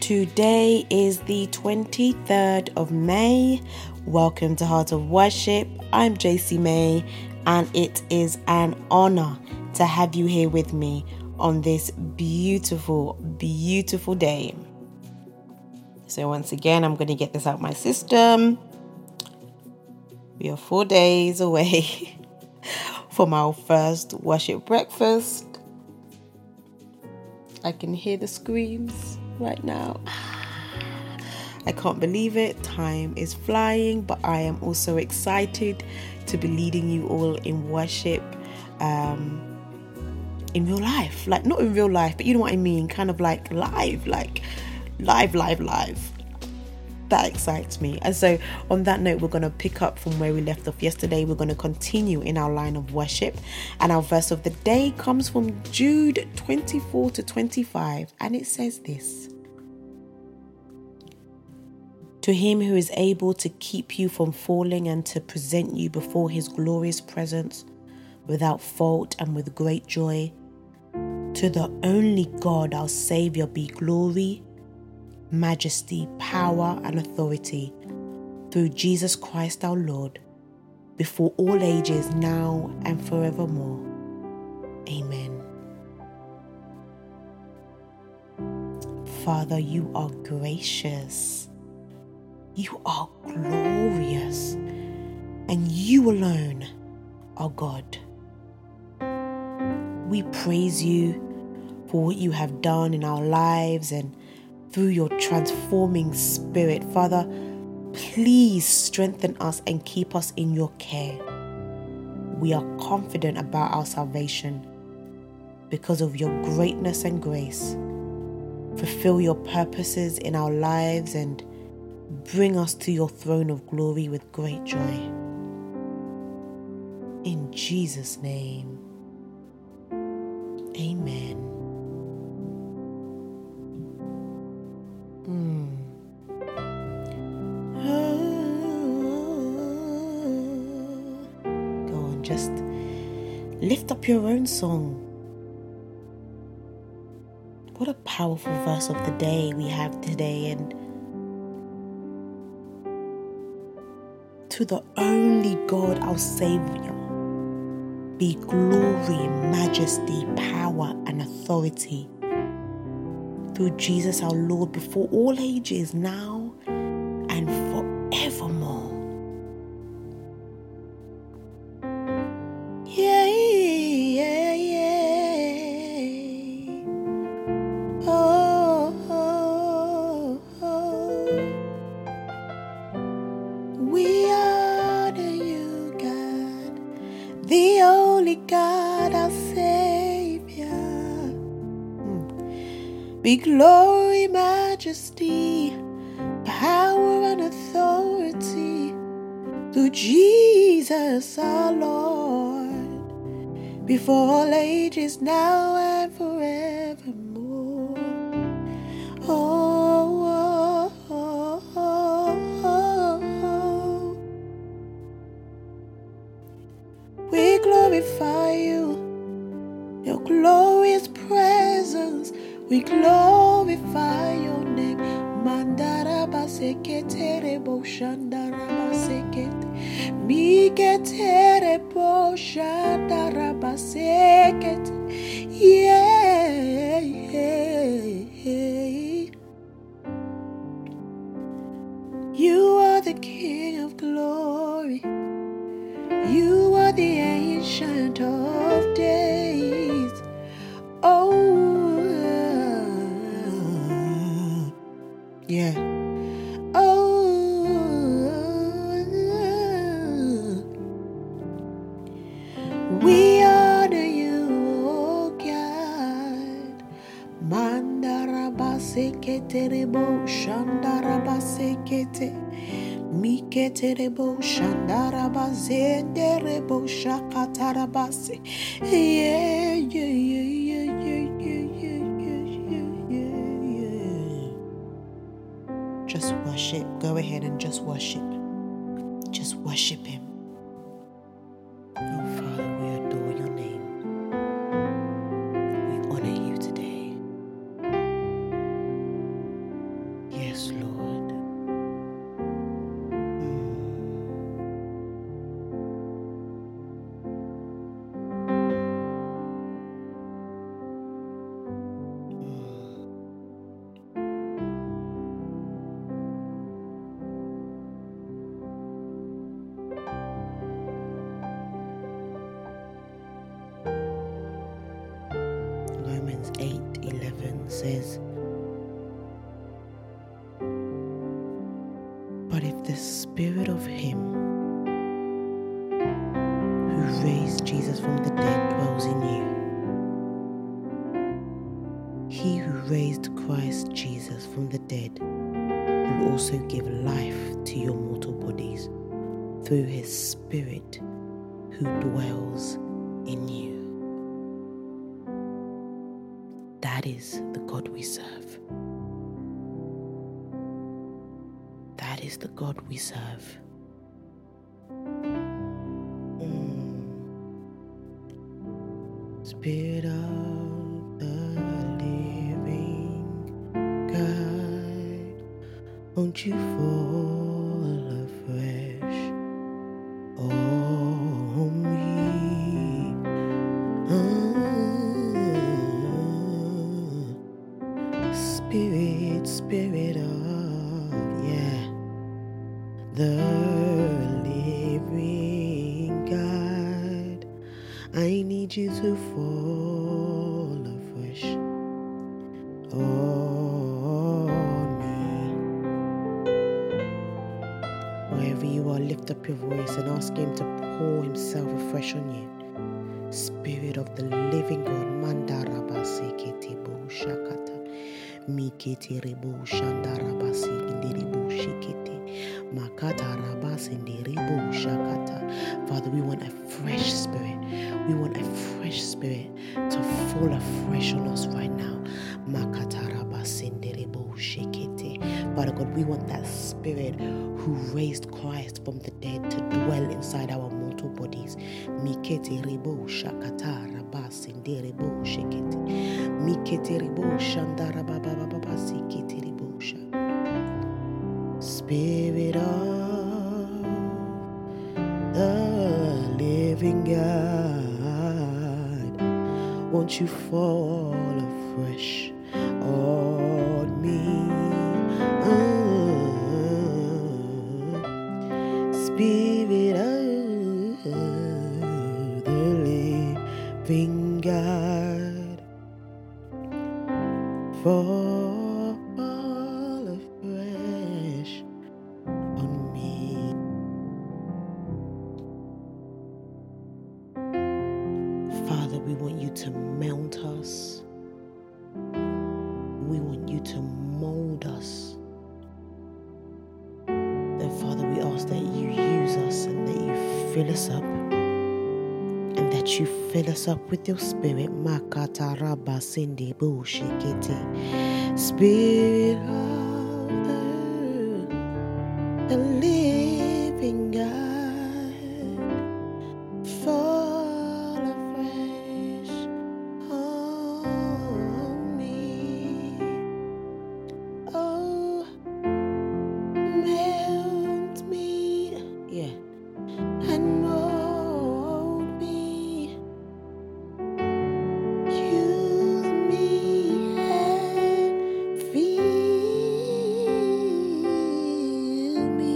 Today is the 23rd of May. Welcome to Heart of Worship. I'm JC May, and it is an honor to have you here with me on this beautiful, beautiful day. So once again, I'm going to get this out my system. We are 4 days away from our first worship breakfast. I can hear the screams right now. I can't believe it. Time is flying, but I am also excited to be leading you all in worship in real life. Like, not in real life, but you know what I mean? Kind of like live. That excites me. And so on that note, we're going to pick up from where we left off yesterday. We're going to continue in our line of worship. And our verse of the day comes from Jude 24 to 25. And it says this: To him who is able to keep you from falling and to present you before his glorious presence without fault and with great joy, to the only God our Saviour be glory, majesty, power and authority through Jesus Christ our Lord, before all ages, now and forevermore. Amen. Father, you are gracious. You are glorious, and you alone are God. We praise you for what you have done in our lives and through your transforming spirit. Father, please strengthen us and keep us in your care. We are confident about our salvation because of your greatness and grace. Fulfill your purposes in our lives and bring us to your throne of glory with great joy. In Jesus' name, amen. Go on, just lift up your own song. What a powerful verse of the day we have today. And to the only God our Saviour be glory, majesty, power and authority through Jesus our Lord, before all ages, now and forevermore. Yeah. We honor you, God, the only God our Savior. Be glory, majesty, power and authority through Jesus our Lord, before all ages, now and forevermore. We glorify you, your glorious presence. We glorify your name. Mandara basekete rebo shandara basekete. Mikete rebo shandara basekete. Yeah. You are the King of glory. You are the Ancient of Days. Yeah. We honor you, oh God. Mandarabasekete rebo shandarabasekete. Mikete rebo shandarabazende rebo shakatarabase. Yeah. Just worship. Go ahead and just worship. Just worship him. Oh, Father, we adore your name. We honor you today. 7 says, "But if the spirit of him who raised Jesus from the dead dwells in you, he who raised Christ Jesus from the dead will also give life to your mortal bodies through his Spirit who dwells in you." That is the God we serve. That is the God we serve. Spirit of the living God, won't you fall afresh on me? Spirit of, the living God, I need you to fall afresh on me. Wherever you are, lift up your voice and ask him to pour himself afresh on you. Spirit of the living God, Mandarabasi Ketibu Shakata, Mikiti Ribu Shandarabasi Indiribu Shikiti, Makata Rabas Indiribu Shakata. Father, we want a fresh spirit. We want a fresh spirit to fall afresh on us right now. Makata Rabas Indiribu Shikiti. Father God, we want that spirit who raised Christ from the dead to dwell inside our mortal bodies. Mikete Ribu Shakata Rabas Indiribu Shikiti. Mikete Ribu Shandarabababasi Kiti Ribu Shakata. Spirit of the living God, won't you fall afresh on me? Spirit of the living God, fall afresh on me. Father, we want you to mount us. We want you to mold us. Then, Father, we ask that you use us and that you fill us up. And that you fill us up with your spirit. Makata Rabba Sindi Bushikiti. Spirit of the living God, fall afresh on me. Oh, melt me, and mold me. Use me and fill me.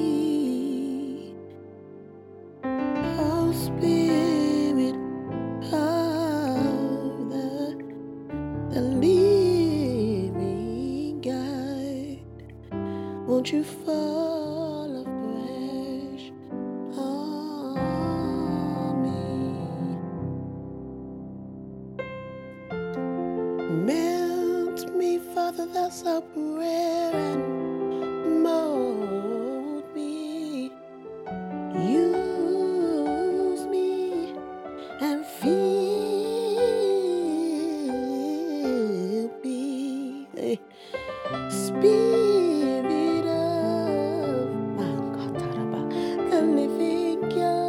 Oh, Spirit of the living God, won't you fall afresh on me? Melt me, Father, that's our prayer, and mold me. Use me and fill me. Spirit of the living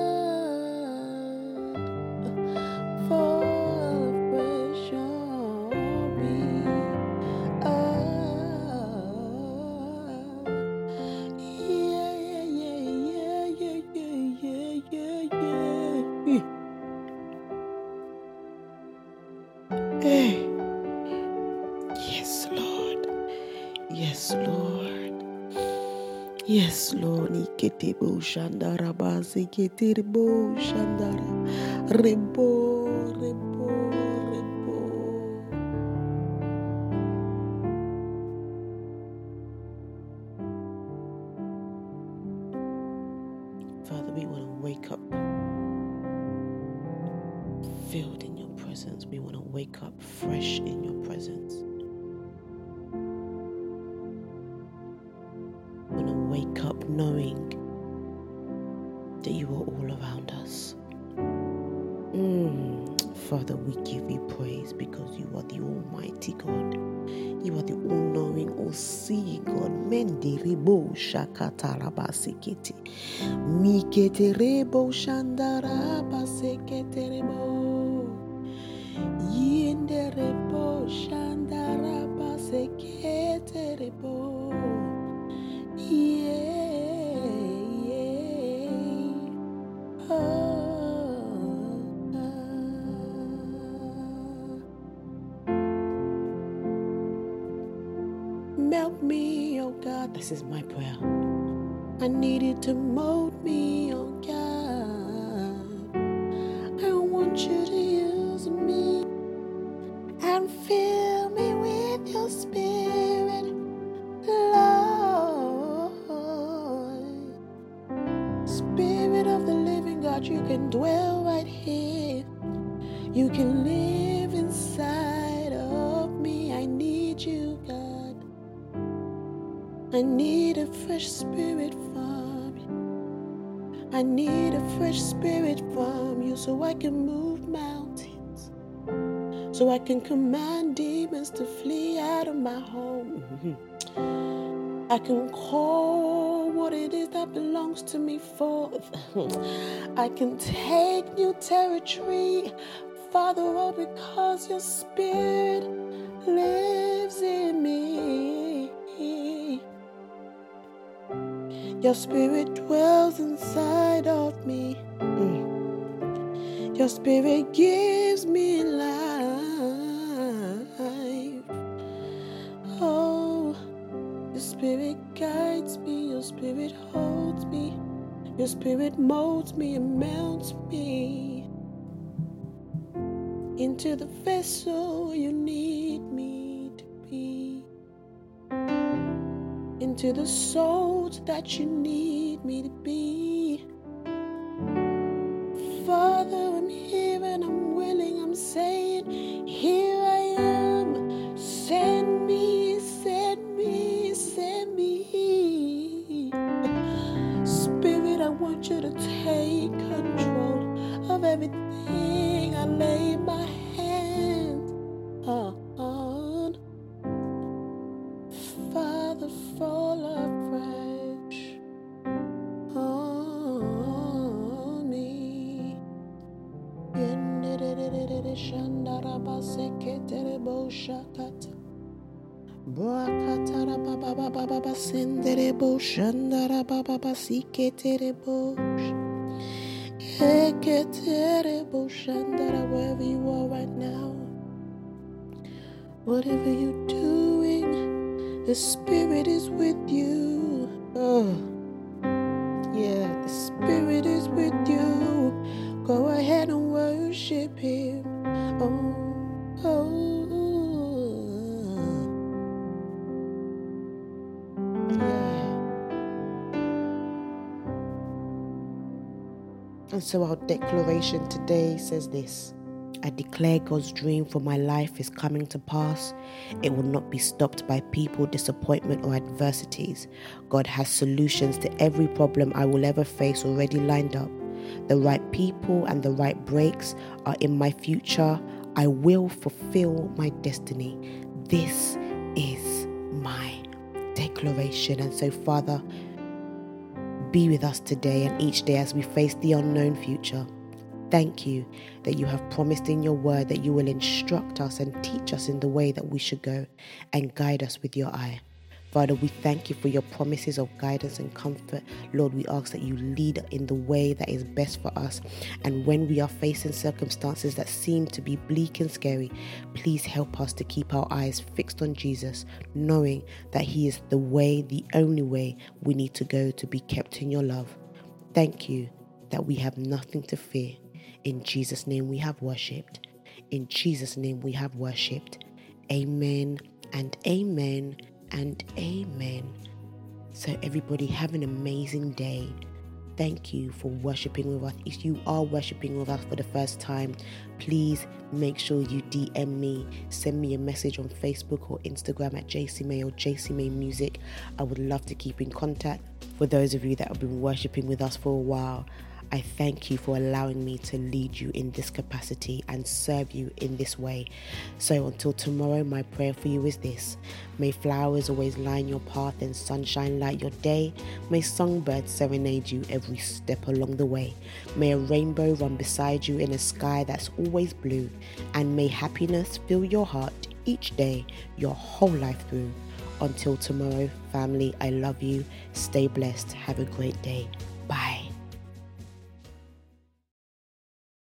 God, fall afresh on me. Hey. Yes, Lord. Yes, Lord. Yes, Lord. Iketibo Shandara Basi Ketiribo Shandara Rebo. wake up filled in your presence. We want to wake up fresh in your presence. We want to wake up knowing that you are all around us. Father, we give you praise because you are the Almighty God. You are the all-knowing, all-seeing God. Menderebo shakatarabasekete. Miketerebo shandarabaseketerebo. Yenderebo shandarabaseketerebo. Melt me, oh God. This is my prayer. I need you to mold me, oh God. I want you to use me and fill me with your spirit, Lord. Spirit of the living God, you can dwell right here. You can live inside of me. I need you, God. I need a fresh spirit from you. I need a fresh spirit from you so I can move mountains, so I can command demons to flee out of my home. I can call what it is that belongs to me forth. I can take new territory, Father, all because your spirit lives in me. Your spirit dwells inside of me. Your spirit gives me life. Oh, your spirit guides me. Your spirit holds me. Your spirit molds me and melts me into the vessel you need me to be, into the salt that you need me to be. Father, I'm here and I'm willing. I'm saying, here I am. Send me, send me, send me. Spirit, I want you to take control of everything I lay my hands on. Father, fall afresh on me. Shandarabaseketerebo shakata. Brakatara baba baba baba senderebo shandara baba basiketerebo. Eketerebo shandara, wherever you are right now. Whatever you're doing, the Spirit is with you. Oh, yeah, the Spirit is with you. Go ahead and worship Him. Oh, oh. Yeah. And so our declaration today says this: I declare God's dream for my life is coming to pass. It will not be stopped by people, disappointment, or adversities. God has solutions to every problem I will ever face already lined up. The right people and the right breaks are in my future. I will fulfill my destiny. This is my declaration. And so, Father, be with us today and each day as we face the unknown future. Thank you that you have promised in your word that you will instruct us and teach us in the way that we should go and guide us with your eye. Father, we thank you for your promises of guidance and comfort. Lord, we ask that you lead in the way that is best for us. And when we are facing circumstances that seem to be bleak and scary, please help us to keep our eyes fixed on Jesus, knowing that he is the way, the only way we need to go to be kept in your love. Thank you that we have nothing to fear. In Jesus' name we have worshipped. In Jesus' name we have worshipped. Amen and amen and amen. So everybody have an amazing day. thank you for worshiping with us. If you are worshiping with us for the first time, please make sure you DM me, send me a message on Facebook or Instagram at JCMay or JCMay Music. I would love to keep in contact. For those of you that have been worshiping with us for a while, I thank you for allowing me to lead you in this capacity and serve you in this way. So until tomorrow, my prayer for you is this. May flowers always line your path and sunshine light your day. May songbirds serenade you every step along the way. May a rainbow run beside you in a sky that's always blue. And may happiness fill your heart each day, your whole life through. Until tomorrow, family, I love you. Stay blessed. Have a great day.